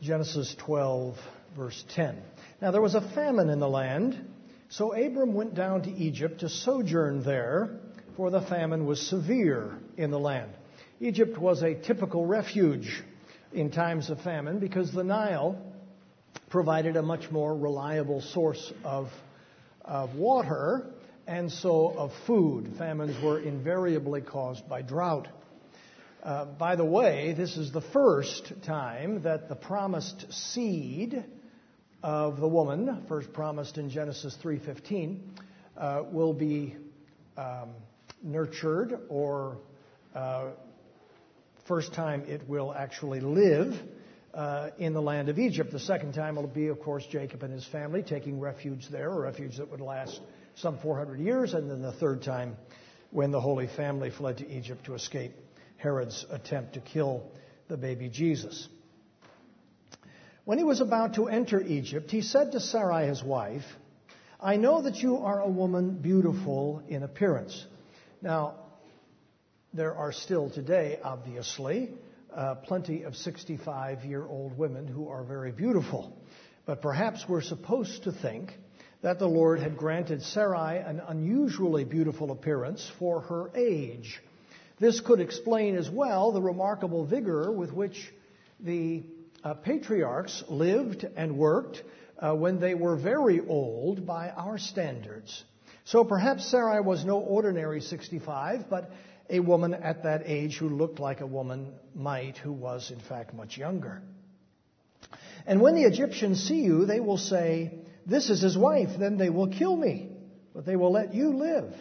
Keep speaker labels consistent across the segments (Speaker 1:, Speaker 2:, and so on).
Speaker 1: Genesis 12, verse 10. Now there was a famine in the land, so Abram went down to Egypt to sojourn there, for the famine was severe in the land. Egypt was a typical refuge in times of famine because the Nile provided a much more reliable source of water and so of food. Famines were invariably caused by drought. By the way, this is the first time that the promised seed of the woman, first promised in Genesis 3:15, will be nurtured, or first time it will actually live in the land of Egypt. The second time will be, of course, Jacob and his family taking refuge there, a refuge that would last some 400 years, and then the third time when the Holy Family fled to Egypt to escape Herod's attempt to kill the baby Jesus. When he was about to enter Egypt, he said to Sarai, his wife, "I know that you are a woman beautiful in appearance." Now, there are still today, obviously, plenty of 65-year-old women who are very beautiful. But perhaps we're supposed to think that the Lord had granted Sarai an unusually beautiful appearance for her age. This could explain as well the remarkable vigor with which the patriarchs lived and worked when they were very old by our standards. So perhaps Sarai was no ordinary 65, but a woman at that age who looked like a woman might, who was in fact much younger. "And when the Egyptians see you, they will say, 'This is his wife,' then they will kill me, but they will let you live.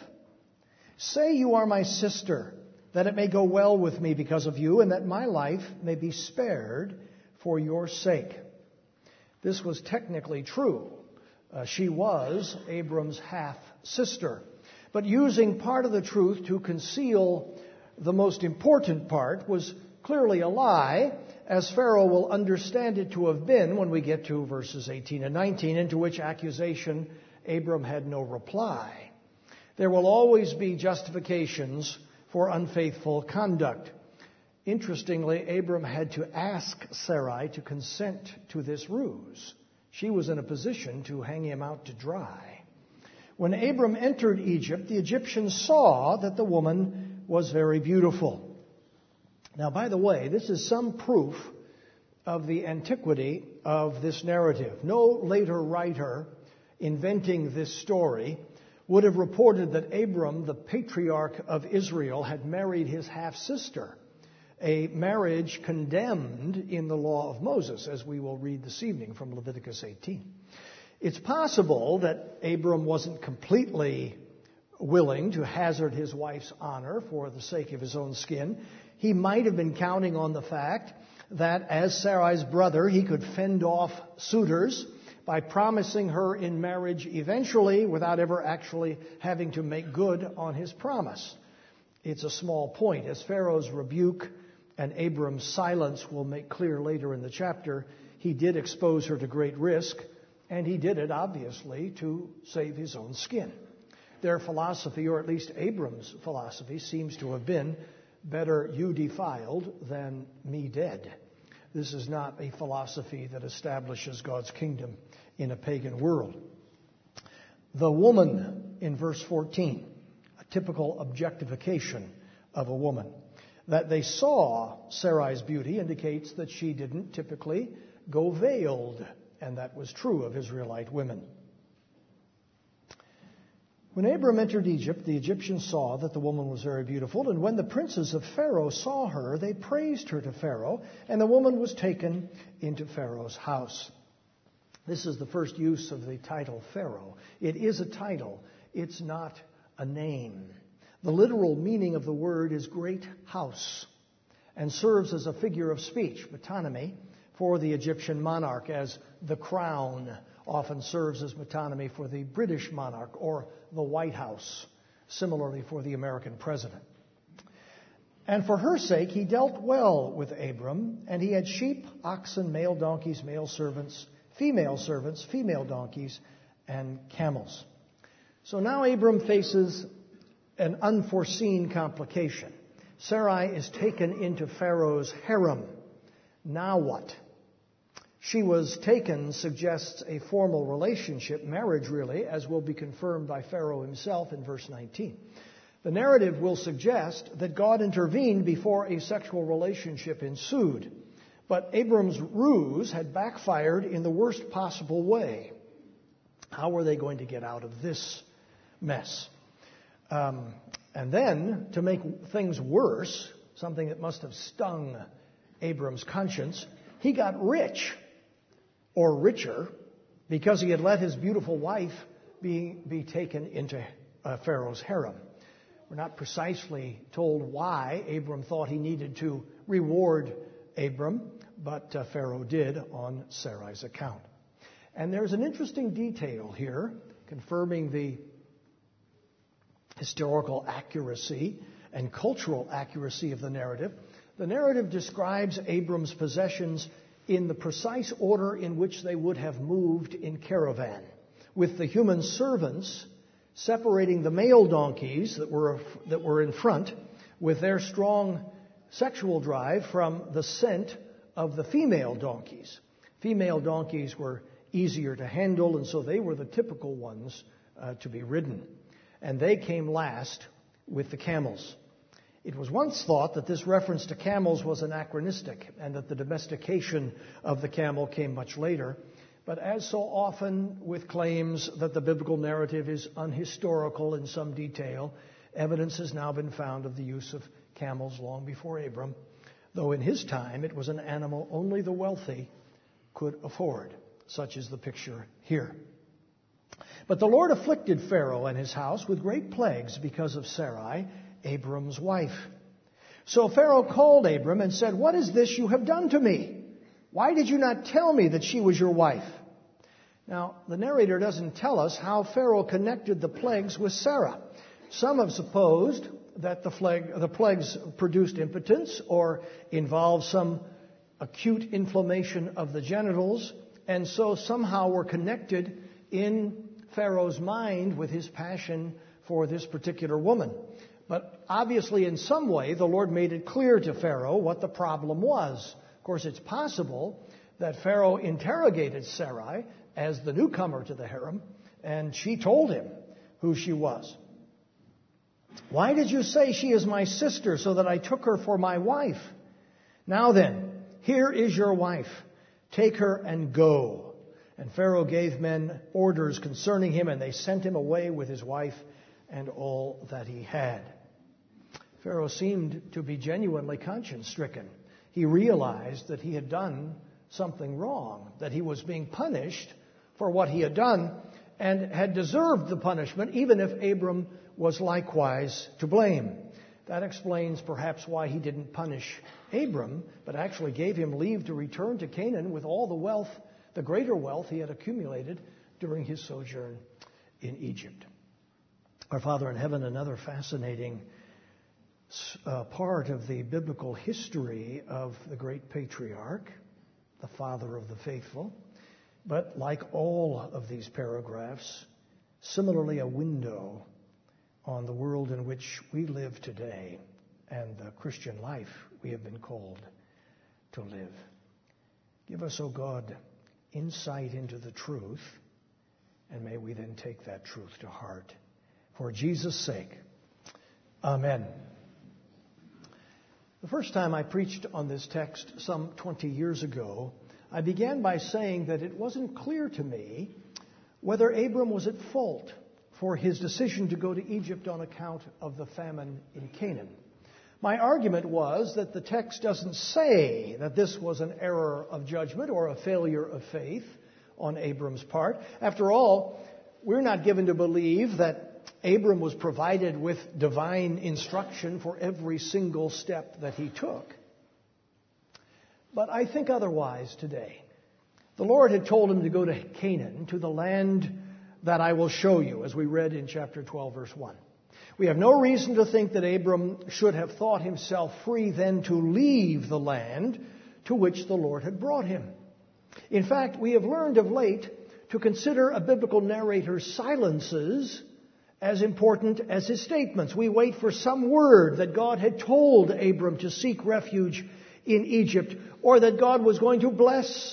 Speaker 1: Say you are my sister, that it may go well with me because of you, and that my life may be spared for your sake." This was technically true. She was Abram's half-sister. But using part of the truth to conceal the most important part was clearly a lie, as Pharaoh will understand it to have been when we get to verses 18 and 19, into which accusation Abram had no reply. There will always be justifications for unfaithful conduct. Interestingly, Abram had to ask Sarai to consent to this ruse. She was in a position to hang him out to dry. When Abram entered Egypt, the Egyptians saw that the woman was very beautiful. Now, by the way, this is some proof of the antiquity of this narrative. No later writer inventing this story would have reported that Abram, the patriarch of Israel, had married his half-sister, a marriage condemned in the law of Moses, as we will read this evening from Leviticus 18. It's possible that Abram wasn't completely willing to hazard his wife's honor for the sake of his own skin. He might have been counting on the fact that as Sarai's brother, he could fend off suitors by promising her in marriage eventually without ever actually having to make good on his promise. It's a small point. As Pharaoh's rebuke and Abram's silence will make clear later in the chapter, he did expose her to great risk, and he did it, obviously, to save his own skin. Their philosophy, or at least Abram's philosophy, seems to have been, better you defiled than me dead. This is not a philosophy that establishes God's kingdom in a pagan world. The woman in verse 14, a typical objectification of a woman. That they saw Sarai's beauty indicates that she didn't typically go veiled, and that was true of Israelite women. When Abram entered Egypt, the Egyptians saw that the woman was very beautiful, and when the princes of Pharaoh saw her, they praised her to Pharaoh, and the woman was taken into Pharaoh's house. This is the first use of the title Pharaoh. It is a title. It's not a name. The literal meaning of the word is great house, and serves as a figure of speech, metonymy, for the Egyptian monarch, as the crown often serves as metonymy for the British monarch or the White House, similarly for the American president. And for her sake he dealt well with Abram, and he had sheep, oxen, male donkeys, male servants, female donkeys, and camels. So now Abram faces an unforeseen complication. Sarai is taken into Pharaoh's harem. Now what? she was taken suggests a formal relationship, marriage really, as will be confirmed by Pharaoh himself in verse 19. The narrative will suggest that God intervened before a sexual relationship ensued. But Abram's ruse had backfired in the worst possible way. How were they going to get out of this mess? And then, to make things worse, something that must have stung Abram's conscience, he got rich, or richer, because he had let his beautiful wife be taken into Pharaoh's harem. We're not precisely told why Abram thought he needed to reward Abram, but Pharaoh did on Sarai's account. And there's an interesting detail here, confirming the historical accuracy and cultural accuracy of the narrative. The narrative describes Abram's possessions in the precise order in which they would have moved in caravan, with the human servants separating the male donkeys that were in front with their strong sexual drive from the scent of the female donkeys. Female donkeys were easier to handle, and so they were the typical ones to be ridden. And they came last with the camels. It was once thought that this reference to camels was anachronistic and that the domestication of the camel came much later. But as so often with claims that the biblical narrative is unhistorical in some detail, evidence has now been found of the use of camels long before Abram, though in his time it was an animal only the wealthy could afford. Such is the picture here. But the Lord afflicted Pharaoh and his house with great plagues because of Sarai, Abram's wife. So Pharaoh called Abram and said, "What is this you have done to me? Why did you not tell me that she was your wife?" Now, the narrator doesn't tell us how Pharaoh connected the plagues with Sarah. Some have supposed that the plagues produced impotence or involved some acute inflammation of the genitals, and so somehow were connected in Pharaoh's mind with his passion for this particular woman. But obviously, in some way, the Lord made it clear to Pharaoh what the problem was. Of course, it's possible that Pharaoh interrogated Sarai as the newcomer to the harem, and she told him who she was. "Why did you say she is my sister so that I took her for my wife? Now then, here is your wife. Take her and go." And Pharaoh gave men orders concerning him, and they sent him away with his wife and all that he had. Pharaoh seemed to be genuinely conscience-stricken. He realized that he had done something wrong, that he was being punished for what he had done, and had deserved the punishment, even if Abram was likewise to blame. That explains perhaps why he didn't punish Abram, but actually gave him leave to return to Canaan with all the wealth, the greater wealth he had accumulated during his sojourn in Egypt. Our Father in heaven, another fascinating part of the biblical history of the great patriarch, the father of the faithful, but like all of these paragraphs, similarly a window on the world in which we live today and the Christian life we have been called to live. Give us, O God, insight into the truth, and may we then take that truth to heart. For Jesus' sake, amen. The first time I preached on this text some 20 years ago, I began by saying that it wasn't clear to me whether Abram was at fault for his decision to go to Egypt on account of the famine in Canaan. My argument was that the text doesn't say that this was an error of judgment or a failure of faith on Abram's part. After all, we're not given to believe that Abram was provided with divine instruction for every single step that he took. But I think otherwise today. The Lord had told him to go to Canaan, to the land that I will show you, as we read in chapter 12, verse 1. We have no reason to think that Abram should have thought himself free then to leave the land to which the Lord had brought him. In fact, we have learned of late to consider a biblical narrator's silences as important as his statements. We wait for some word that God had told Abram to seek refuge in Egypt, or that God was going to bless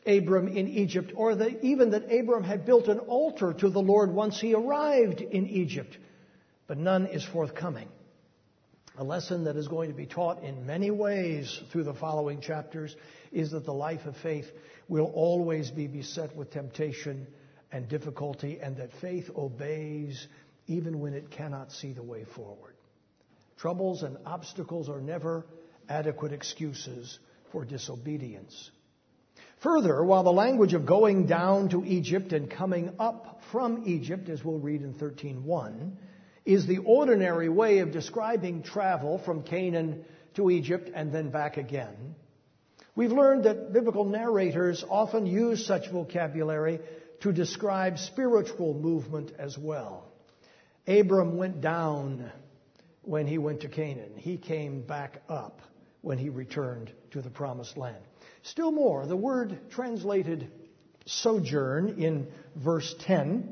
Speaker 1: Abram in Egypt, or even that Abram had built an altar to the Lord once he arrived in Egypt. But none is forthcoming. A lesson that is going to be taught in many ways through the following chapters is that the life of faith will always be beset with temptation and difficulty, and that faith obeys even when it cannot see the way forward. Troubles and obstacles are never adequate excuses for disobedience. Further, while the language of going down to Egypt and coming up from Egypt, as we'll read in 13:1, is the ordinary way of describing travel from Canaan to Egypt and then back again, we've learned that biblical narrators often use such vocabulary to describe spiritual movement as well. Abram went down when he went to Canaan. He came back up when he returned to the promised land. Still more, the word translated sojourn in verse 10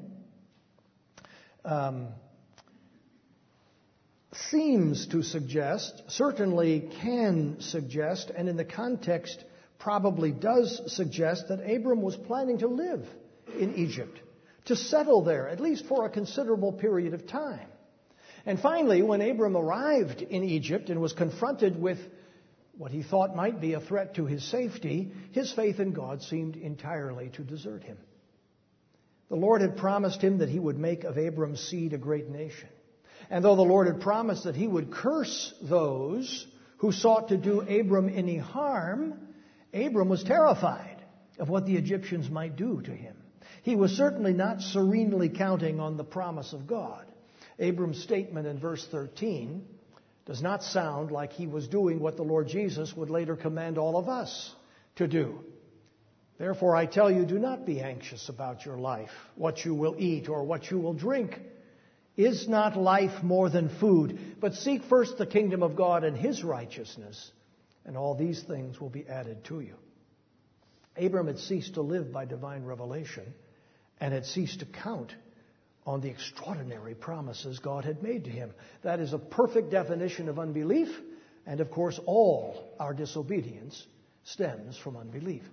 Speaker 1: seems to suggest, certainly can suggest, and in the context probably does suggest that Abram was planning to live in Egypt, to settle there, at least for a considerable period of time. And finally, when Abram arrived in Egypt and was confronted with what he thought might be a threat to his safety, his faith in God seemed entirely to desert him. The Lord had promised him that he would make of Abram's seed a great nation. And though the Lord had promised that he would curse those who sought to do Abram any harm, Abram was terrified of what the Egyptians might do to him. He was certainly not serenely counting on the promise of God. Abram's statement in verse 13 does not sound like he was doing what the Lord Jesus would later command all of us to do. Therefore, I tell you, do not be anxious about your life, what you will eat or what you will drink. Is not life more than food? But seek first the kingdom of God and His righteousness, and all these things will be added to you. Abram had ceased to live by divine revelation and had ceased to count on the extraordinary promises God had made to him. That is a perfect definition of unbelief, and of course all our disobedience stems from unbelief.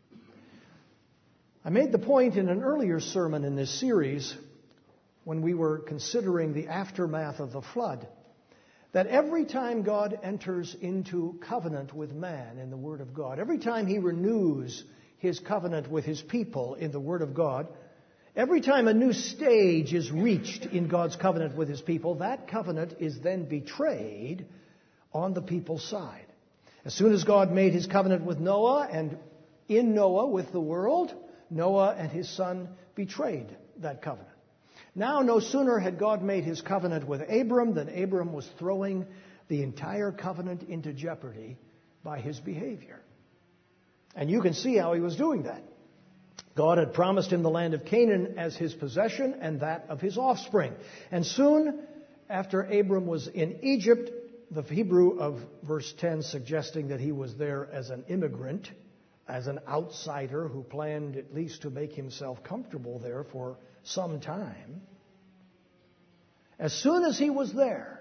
Speaker 1: I made the point in an earlier sermon in this series, when we were considering the aftermath of the flood, that every time God enters into covenant with man in the Word of God, every time He renews His covenant with His people in the Word of God, every time a new stage is reached in God's covenant with His people, that covenant is then betrayed on the people's side. As soon as God made His covenant with Noah, and in Noah with the world, Noah and his son betrayed that covenant. Now, no sooner had God made His covenant with Abram than Abram was throwing the entire covenant into jeopardy by his behavior. And you can see how he was doing that. God had promised him the land of Canaan as his possession and that of his offspring. And soon after Abram was in Egypt, the Hebrew of verse 10 suggesting that he was there as an immigrant, as an outsider who planned at least to make himself comfortable there for some time. As soon as he was there,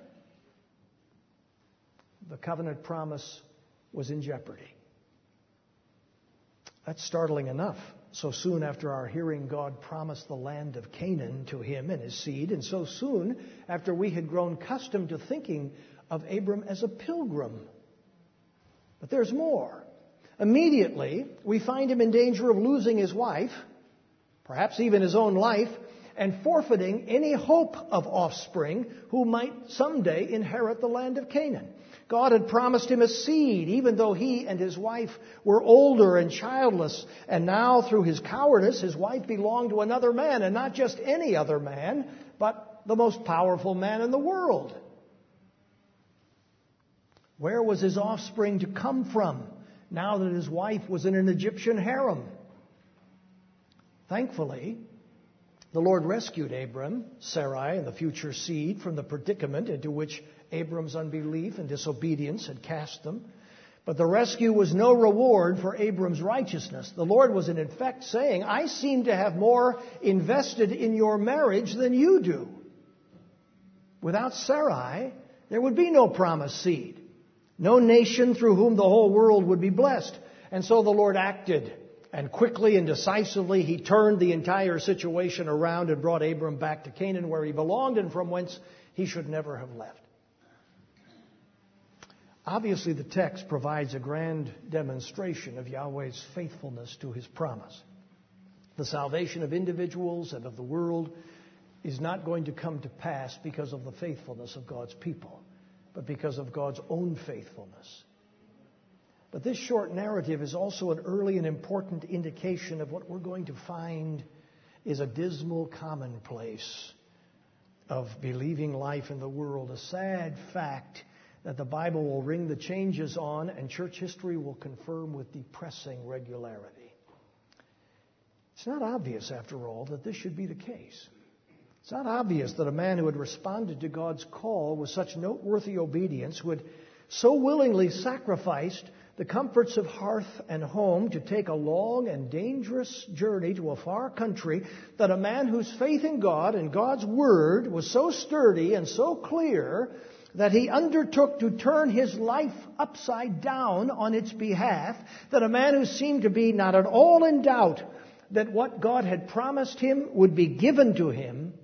Speaker 1: the covenant promise was in jeopardy. That's startling enough. So soon after our hearing God promised the land of Canaan to him and his seed, and so soon after we had grown accustomed to thinking of Abram as a pilgrim. But there's more. Immediately, we find him in danger of losing his wife, perhaps even his own life, and forfeiting any hope of offspring who might someday inherit the land of Canaan. God had promised him a seed, even though he and his wife were older and childless. And now, through his cowardice, his wife belonged to another man, and not just any other man, but the most powerful man in the world. Where was his offspring to come from now that his wife was in an Egyptian harem? Thankfully, the Lord rescued Abram, Sarai, and the future seed from the predicament into which Abram's unbelief and disobedience had cast them. But the rescue was no reward for Abram's righteousness. The Lord was in effect saying, I seem to have more invested in your marriage than you do. Without Sarai, there would be no promised seed, no nation through whom the whole world would be blessed. And so the Lord acted And quickly and decisively, he turned the entire situation around and brought Abram back to Canaan, where he belonged and from whence he should never have left. Obviously, the text provides a grand demonstration of Yahweh's faithfulness to his promise. The salvation of individuals and of the world is not going to come to pass because of the faithfulness of God's people, but because of God's own faithfulness. But this short narrative is also an early and important indication of what we're going to find is a dismal commonplace of believing life in the world, a sad fact that the Bible will ring the changes on and church history will confirm with depressing regularity. It's not obvious, after all, that this should be the case. It's not obvious that a man who had responded to God's call with such noteworthy obedience, who had so willingly sacrificed the comforts of hearth and home to take a long and dangerous journey to a far country, that a man whose faith in God and God's Word was so sturdy and so clear that he undertook to turn his life upside down on its behalf, that a man who seemed to be not at all in doubt that what God had promised him would be given to him.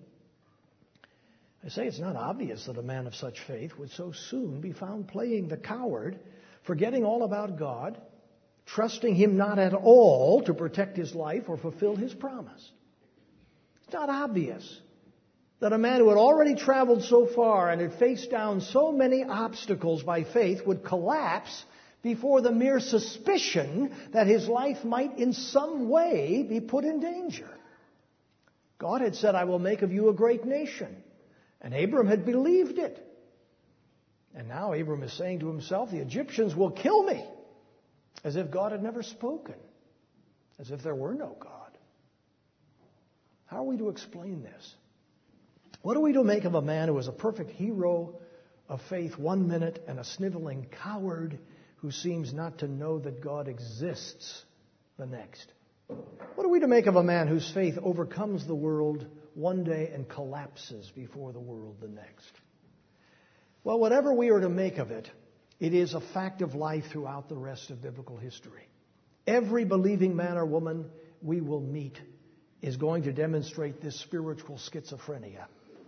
Speaker 1: I say it's not obvious that a man of such faith would so soon be found playing the coward, forgetting all about God, trusting Him not at all to protect his life or fulfill His promise. It's not obvious that a man who had already traveled so far and had faced down so many obstacles by faith would collapse before the mere suspicion that his life might in some way be put in danger. God had said, "I will make of you a great nation." And Abram had believed it. And now Abram is saying to himself, the Egyptians will kill me, as if God had never spoken, as if there were no God. How are we to explain this? What are we to make of a man who is a perfect hero of faith one minute and a sniveling coward who seems not to know that God exists the next? What are we to make of a man whose faith overcomes the world one day and collapses before the world the next? Well, whatever we are to make of it, it is a fact of life throughout the rest of biblical history. Every believing man or woman we will meet is going to demonstrate this spiritual schizophrenia,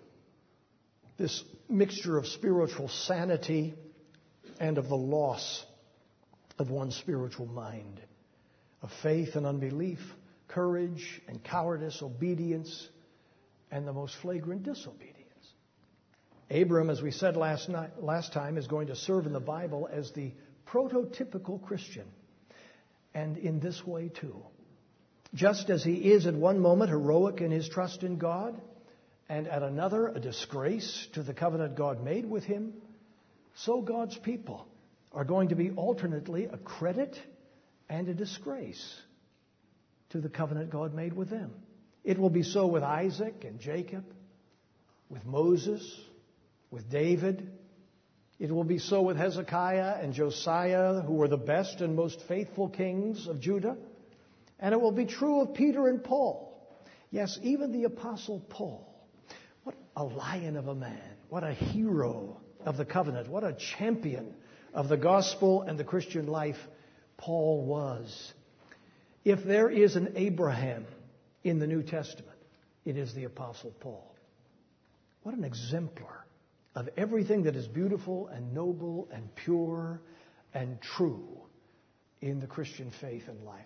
Speaker 1: this mixture of spiritual sanity and of the loss of one's spiritual mind, of faith and unbelief, courage and cowardice, obedience and the most flagrant disobedience. Abram, as we said last time, is going to serve in the Bible as the prototypical Christian. And in this way, too. Just as he is at one moment heroic in his trust in God, and at another a disgrace to the covenant God made with him, so God's people are going to be alternately a credit and a disgrace to the covenant God made with them. It will be so with Isaac and Jacob, with Moses, with David. It will be so with Hezekiah and Josiah, who were the best and most faithful kings of Judah. And it will be true of Peter and Paul. Yes, even the Apostle Paul. What a lion of a man. What a hero of the covenant. What a champion of the gospel and the Christian life Paul was. If there is an Abraham in the New Testament, it is the Apostle Paul. What an exemplar of everything that is beautiful and noble and pure and true in the Christian faith and life.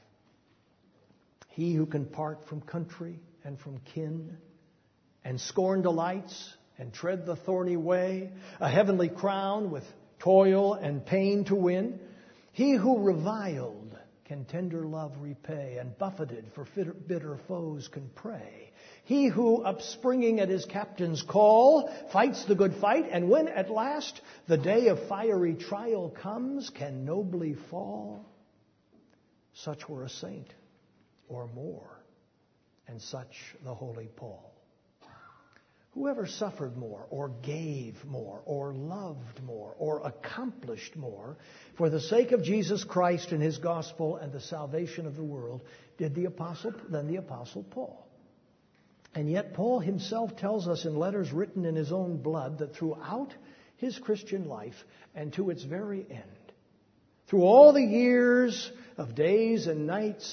Speaker 1: He who can part from country and from kin and scorn delights and tread the thorny way, a heavenly crown with toil and pain to win. He who reviled can tender love repay, and buffeted for bitter foes can pray. He who, upspringing at his captain's call, fights the good fight, and when at last the day of fiery trial comes, can nobly fall. Such were a saint, or more, and such the holy Paul. Whoever suffered more, or gave more, or loved more, or accomplished more for the sake of Jesus Christ and His gospel and the salvation of the world than the Apostle Paul. And yet Paul himself tells us in letters written in his own blood that throughout his Christian life and to its very end, through all the years of days and nights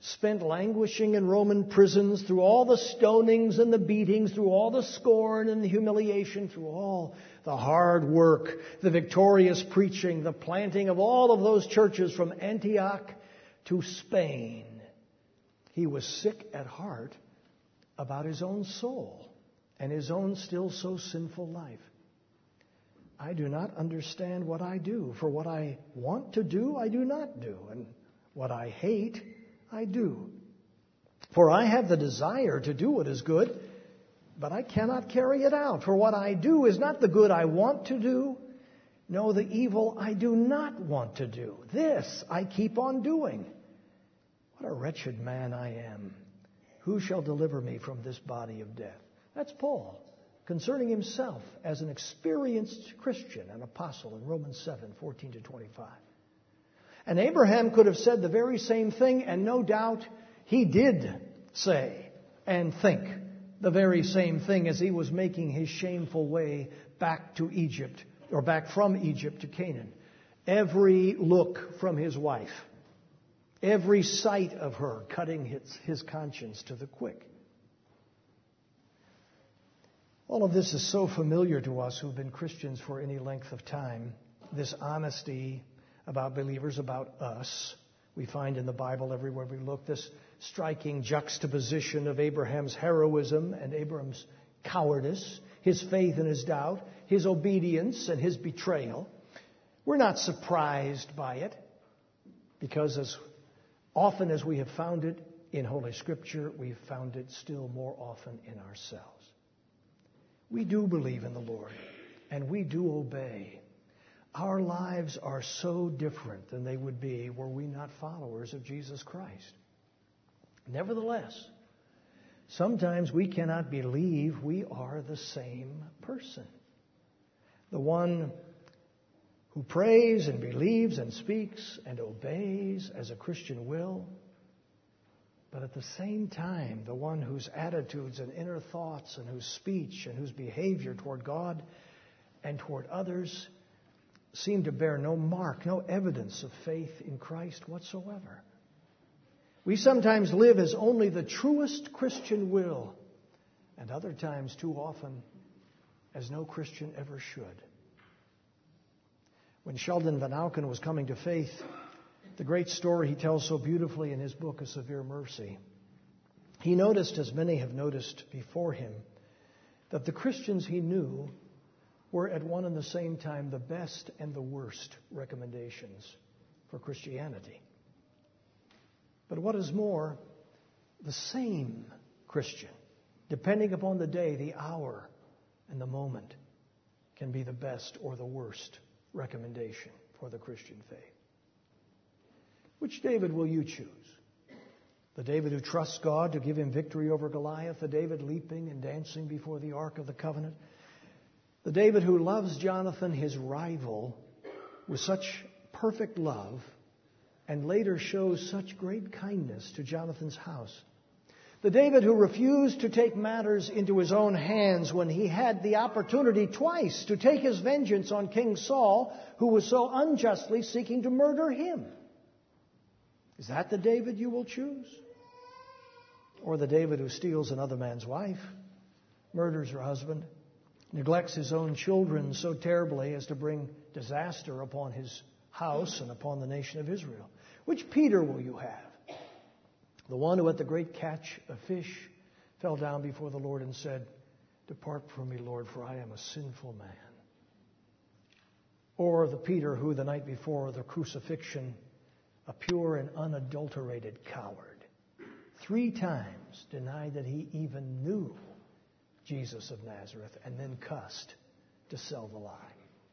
Speaker 1: spent languishing in Roman prisons, through all the stonings and the beatings, through all the scorn and the humiliation, through all the hard work, the victorious preaching, the planting of all of those churches from Antioch to Spain, he was sick at heart about his own soul and his own still so sinful life. I do not understand what I do, for what I want to do, I do not do, and what I hate, I do. For I have the desire to do what is good, but I cannot carry it out. For what I do is not the good I want to do, no, the evil I do not want to do. This I keep on doing. What a wretched man I am. Who shall deliver me from this body of death? That's Paul, concerning himself as an experienced Christian, an apostle, in Romans 7:14-25. And Abraham could have said the very same thing, and no doubt he did say and think the very same thing as he was making his shameful way back to Egypt, or back from Egypt to Canaan. Every look from his wife, every sight of her cutting his conscience to the quick. All of this is so familiar to us who've been Christians for any length of time. This honesty about believers, about us, we find in the Bible everywhere we look. This striking juxtaposition of Abraham's heroism and Abraham's cowardice, his faith and his doubt, his obedience and his betrayal. We're not surprised by it, because as often as we have found it in Holy Scripture, we've found it still more often in ourselves. We do believe in the Lord, and we do obey. Our lives are so different than they would be were we not followers of Jesus Christ. Nevertheless, sometimes we cannot believe we are the same person. The one who prays and believes and speaks and obeys as a Christian will, but at the same time, the one whose attitudes and inner thoughts and whose speech and whose behavior toward God and toward others seem to bear no mark, no evidence of faith in Christ whatsoever. We sometimes live as only the truest Christian will, and other times, too often, as no Christian ever should. When Sheldon Van Auken was coming to faith, the great story he tells so beautifully in his book, A Severe Mercy, he noticed, as many have noticed before him, that the Christians he knew were at one and the same time the best and the worst recommendations for Christianity. But what is more, the same Christian, depending upon the day, the hour, and the moment, can be the best or the worst recommendation for the Christian faith. Which David will you choose? The David who trusts God to give him victory over Goliath, the David leaping and dancing before the Ark of the Covenant, the David who loves Jonathan, his rival, with such perfect love, and later shows such great kindness to Jonathan's house. The David who refused to take matters into his own hands when he had the opportunity twice to take his vengeance on King Saul, who was so unjustly seeking to murder him. Is that the David you will choose? Or the David who steals another man's wife, murders her husband, neglects his own children so terribly as to bring disaster upon his house and upon the nation of Israel? Which Peter will you have? The one who at the great catch of fish fell down before the Lord and said, "Depart from me, Lord, for I am a sinful man." Or the Peter who the night before the crucifixion, a pure and unadulterated coward, 3 times denied that he even knew Jesus of Nazareth, and then cussed to sell the lie.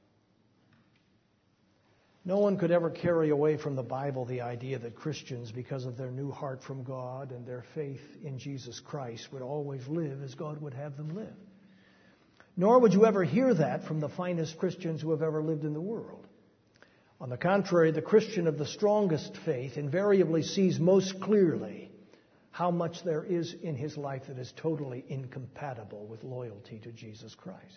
Speaker 1: No one could ever carry away from the Bible the idea that Christians, because of their new heart from God and their faith in Jesus Christ, would always live as God would have them live. Nor would you ever hear that from the finest Christians who have ever lived in the world. On the contrary, the Christian of the strongest faith invariably sees most clearly how much there is in his life that is totally incompatible with loyalty to Jesus Christ.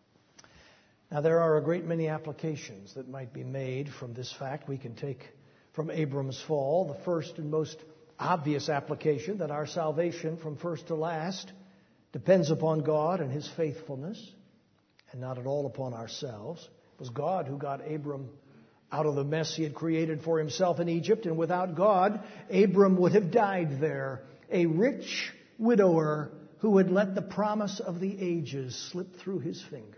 Speaker 1: Now, there are a great many applications that might be made from this fact. We can take from Abram's fall, the first and most obvious application that our salvation from first to last depends upon God and His faithfulness and not at all upon ourselves. It was God who got Abram out of the mess he had created for himself in Egypt, and without God, Abram would have died there, a rich widower who had let the promise of the ages slip through his fingers.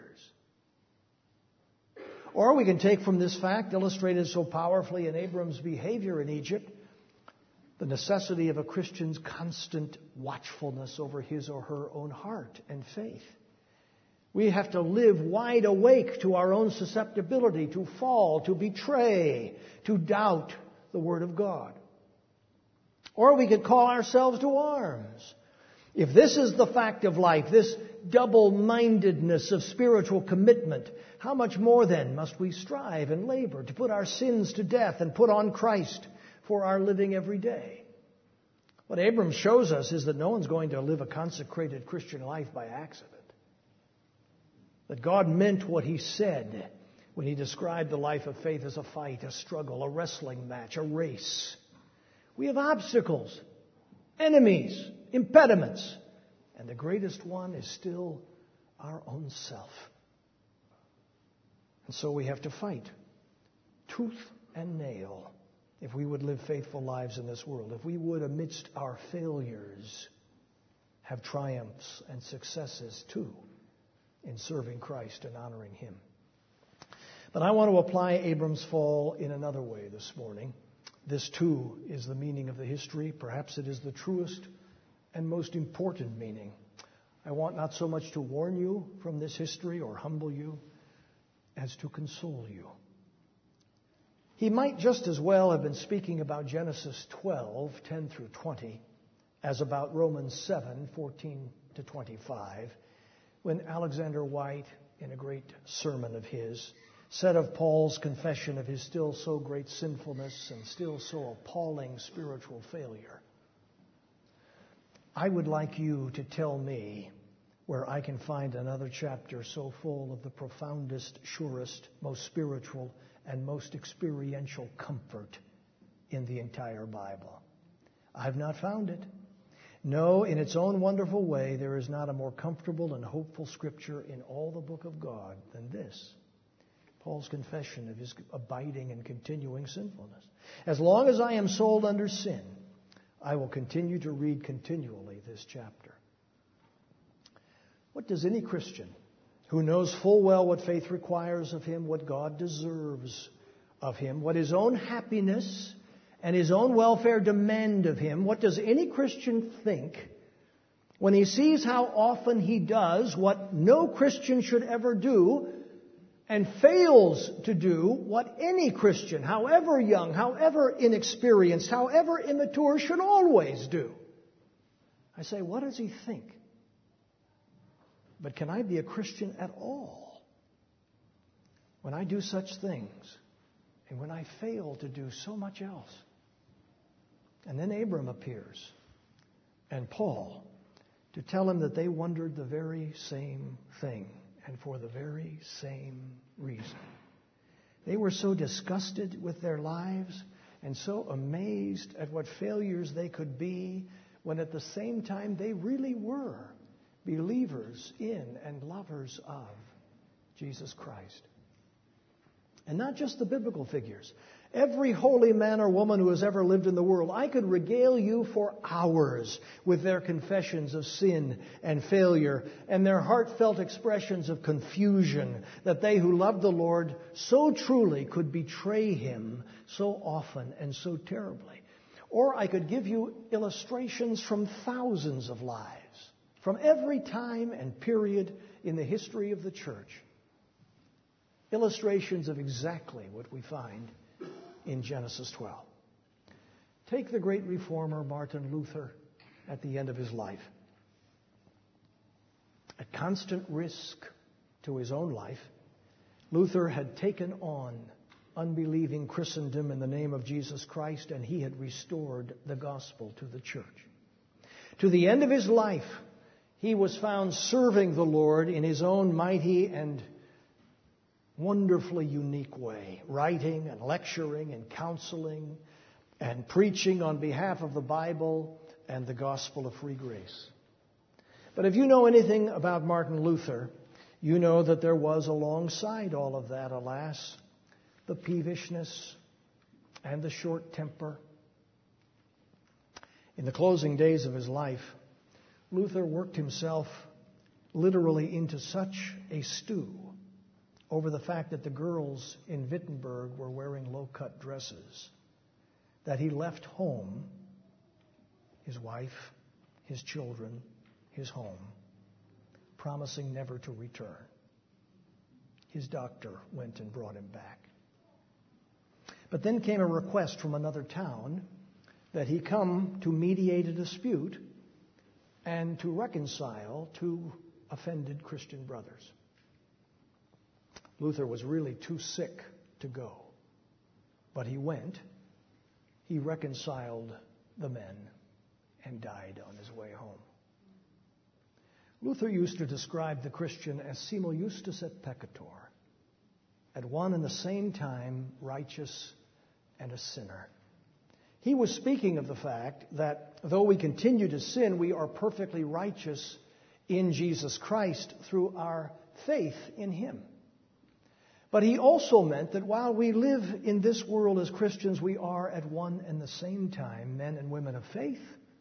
Speaker 1: Or we can take from this fact, illustrated so powerfully in Abram's behavior in Egypt, the necessity of a Christian's constant watchfulness over his or her own heart and faith. We have to live wide awake to our own susceptibility to fall, to betray, to doubt the Word of God. Or we could call ourselves to arms. If this is the fact of life, this double-mindedness of spiritual commitment, how much more then must we strive and labor to put our sins to death and put on Christ for our living every day? What Abram shows us is that no one's going to live a consecrated Christian life by accident. That God meant what He said when He described the life of faith as a fight, a struggle, a wrestling match, a race. We have obstacles, enemies, impediments, and the greatest one is still our own self. And so we have to fight tooth and nail if we would live faithful lives in this world, if we would, amidst our failures, have triumphs and successes too in serving Christ and honoring Him. But I want to apply Abram's fall in another way this morning. This too is the meaning of the history. Perhaps it is the truest and most important meaning. I want not so much to warn you from this history or humble you as to console you. He might just as well have been speaking about Genesis 12, 10 through 20, as about Romans 7, 14 to 25, when Alexander White, in a great sermon of his, said of Paul's confession of his still so great sinfulness and still so appalling spiritual failure, I would like you to tell me where I can find another chapter so full of the profoundest, surest, most spiritual, and most experiential comfort in the entire Bible. I've not found it. No, in its own wonderful way, there is not a more comfortable and hopeful scripture in all the book of God than this. Paul's confession of his abiding and continuing sinfulness. As long as I am sold under sin, I will continue to read continually this chapter. What does any Christian who knows full well what faith requires of him, what God deserves of him, what his own happiness and his own welfare demand of him, what does any Christian think when he sees how often he does what no Christian should ever do and fails to do what any Christian, however young, however inexperienced, however immature, should always do? I say, what does he think? But can I be a Christian at all when I do such things and when I fail to do so much else? And then Abram appears and Paul to tell him that they wondered the very same thing and for the very same reason. They were so disgusted with their lives and so amazed at what failures they could be when at the same time they really were believers in and lovers of Jesus Christ. And not just the biblical figures. Every holy man or woman who has ever lived in the world, I could regale you for hours with their confessions of sin and failure and their heartfelt expressions of confusion that they who loved the Lord so truly could betray Him so often and so terribly. Or I could give you illustrations from thousands of lives, from every time and period in the history of the church. Illustrations of exactly what we find in Genesis 12. Take the great reformer Martin Luther at the end of his life. At constant risk to his own life, Luther had taken on unbelieving Christendom in the name of Jesus Christ, and he had restored the gospel to the church. To the end of his life, he was found serving the Lord in his own mighty and wonderfully unique way, writing and lecturing and counseling and preaching on behalf of the Bible and the gospel of free grace. But if you know anything about Martin Luther, you know that there was alongside all of that, alas, the peevishness and the short temper. In the closing days of his life, Luther worked himself literally into such a stew over the fact that the girls in Wittenberg were wearing low-cut dresses that he left home, his wife, his children, his home, promising never to return. His doctor went and brought him back. But then came a request from another town that he come to mediate a dispute and to reconcile two offended Christian brothers. Luther was really too sick to go, but he went. He reconciled the men and died on his way home. Luther used to describe the Christian as simul justus et peccator, at one and the same time righteous and a sinner. He was speaking of the fact that though we continue to sin, we are perfectly righteous in Jesus Christ through our faith in Him. But he also meant that while we live in this world as Christians, we are at one and the same time men and women of faith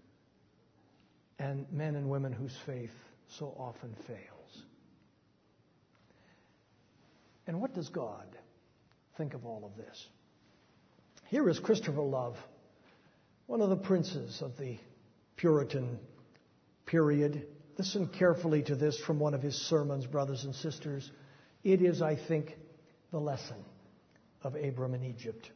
Speaker 1: and men and women whose faith so often fails. And what does God think of all of this? Here is Christopher Love, one of the princes of the Puritan period. Listen carefully to this from one of his sermons, brothers and sisters. It is, I think, the lesson of Abram in Egypt.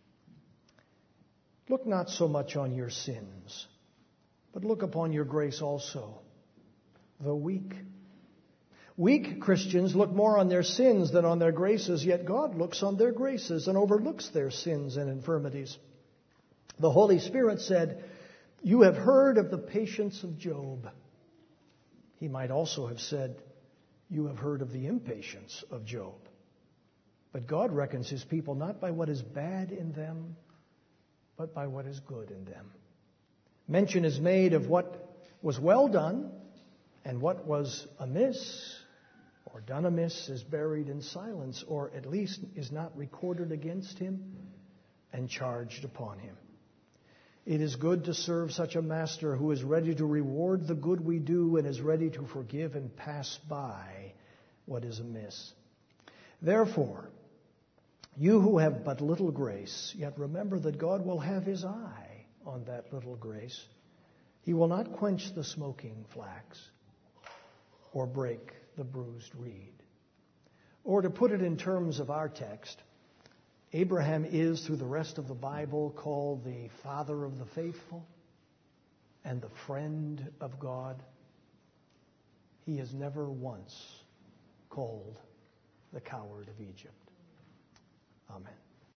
Speaker 1: Look not so much on your sins, but look upon your grace also, though weak. Weak Christians look more on their sins than on their graces, yet God looks on their graces and overlooks their sins and infirmities. The Holy Spirit said, "You have heard of the patience of Job." He might also have said, "You have heard of the impatience of Job." But God reckons His people not by what is bad in them, but by what is good in them. Mention is made of what was well done, and what was amiss or done amiss is buried in silence, or at least is not recorded against him and charged upon him. It is good to serve such a master who is ready to reward the good we do and is ready to forgive and pass by what is amiss. Therefore, you who have but little grace, yet remember that God will have His eye on that little grace. He will not quench the smoking flax or break the bruised reed. Or to put it in terms of our text, Abraham is, through the rest of the Bible, called the father of the faithful and the friend of God. He is never once called the coward of Egypt. Amen.